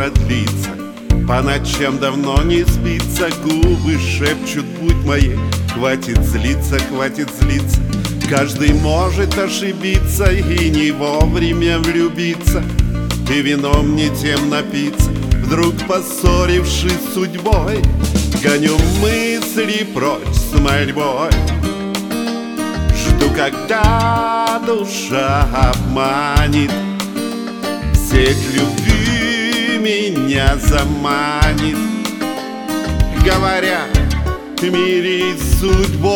продлится. По ночам давно не спится, губы шепчут: будь моей. Хватит злиться, хватит злиться. Каждый может ошибиться и не вовремя влюбиться, и вином не тем напиться. Вдруг, поссорившись с судьбой, гоню мысли прочь с мольбой. Жду, когда душа обманет, сеть любви меня заманит, говоря: мирись с судьбой.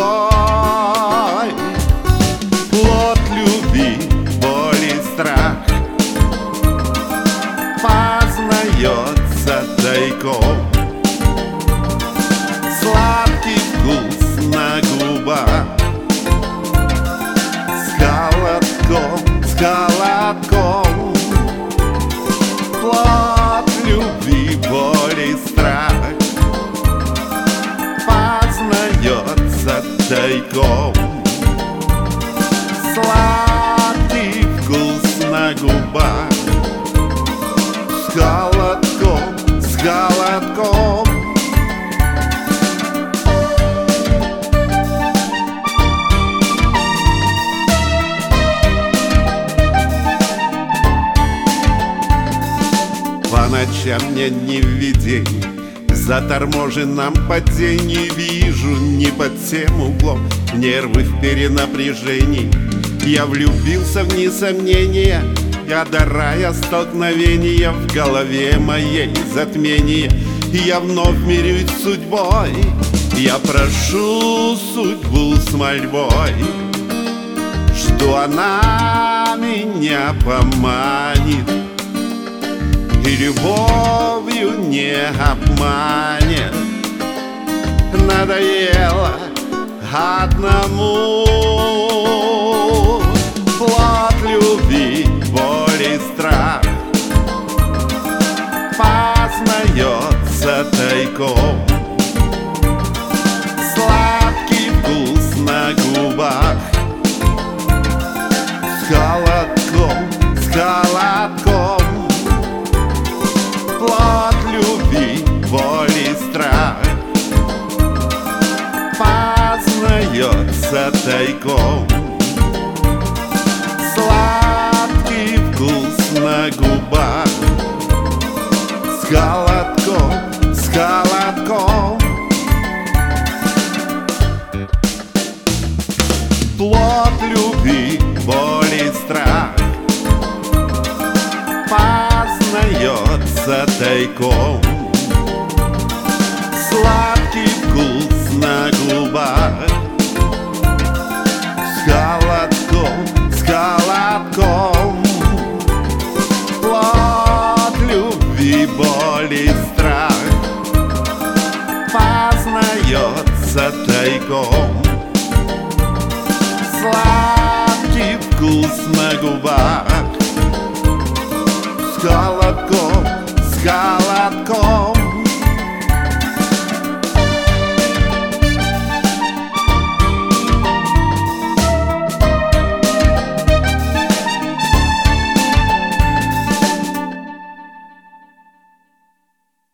Плод любви, боль и страх познается тайком. Сладкий вкус на губах с холодком, с холодком. Плод любви, боль и страх познается тайком. Сладкий вкус на губах с холодком, с холодком. По ночам мне не в видении, в заторможенном падении вижу не под тем углом нервы в перенапряжении. Я влюбился в несомнение, одорая столкновения, в голове моей затмение. Я вновь мирюсь с судьбой, я прошу судьбу с мольбой, что она меня поманит и любовью не обманет. Надоело одному. Плод любви, боль и страх познается тайком. Сладкий вкус на губах с холодком, с холодком. Плод любви, боль и страх познается тайком. Сладкий вкус на губах с холодком, с холодком. Плод любви, боль и страх познается тайком. Сладкий вкус на губах с холодком, с холодком. Плод любви, боль и страх познается тайком. Сладкий вкус на губах с холодком, с холодком.